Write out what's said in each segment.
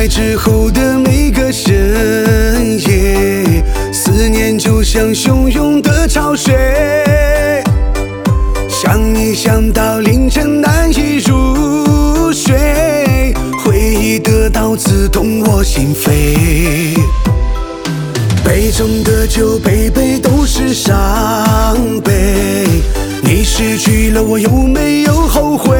爱之后的每个深夜，思念就像汹涌的潮水，想你想到凌晨难以入睡，回忆的刀刺痛我心扉。杯中的酒杯杯都是伤悲，你失去了我有没有后悔？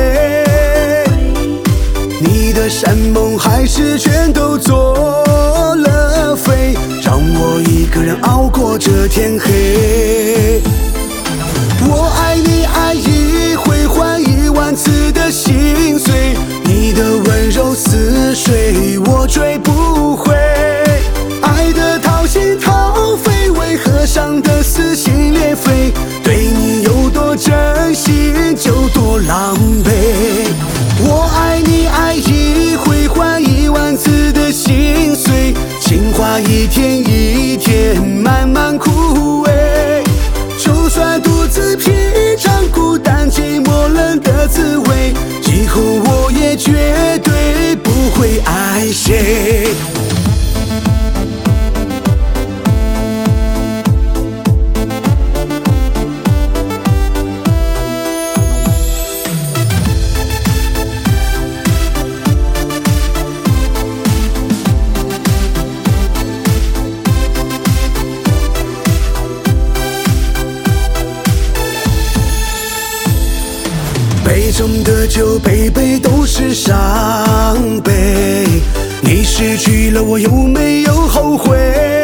你的山盟海誓全都作了废，让我一个人熬过这天黑。我爱你爱一回换10000次的心碎，你的温柔似水我追不回，爱的掏心掏肺，为何伤得撕心裂肺？对你有多真心就多狼狈。我爱你爱一回换10000次的心碎，情话一天一天慢慢枯萎，就算独自品尝孤单寂寞冷的滋味，以后我也绝对不会爱谁。杯中的酒杯杯都是伤悲，你失去了我有没有后悔？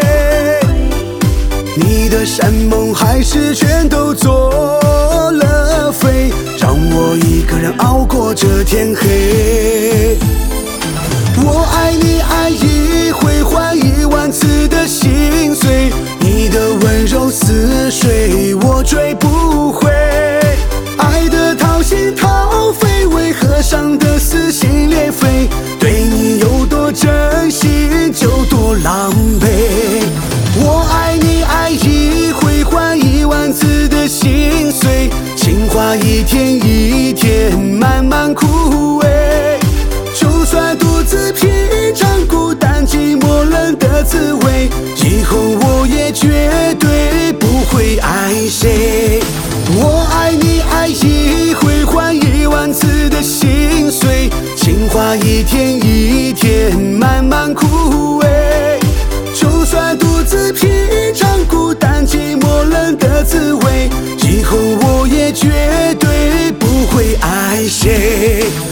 你的山盟海誓全都作了废，让我一个人熬过这天黑。我爱你爱一回换10000次的心碎，你的温柔似水我追不回，爱的掏心掏肺，为何伤得撕心裂肺？对你有多真心就多狼狈。我爱你爱一回换10000次的心碎，情话一天一天慢慢枯萎，就算独自品尝孤单寂寞冷的滋味，以后我也绝对不会爱谁。我爱你爱一回换10000次的心碎，情话一天一天慢慢枯萎，就算独自品尝孤单寂寞冷的滋味，以后我也绝对不会爱谁。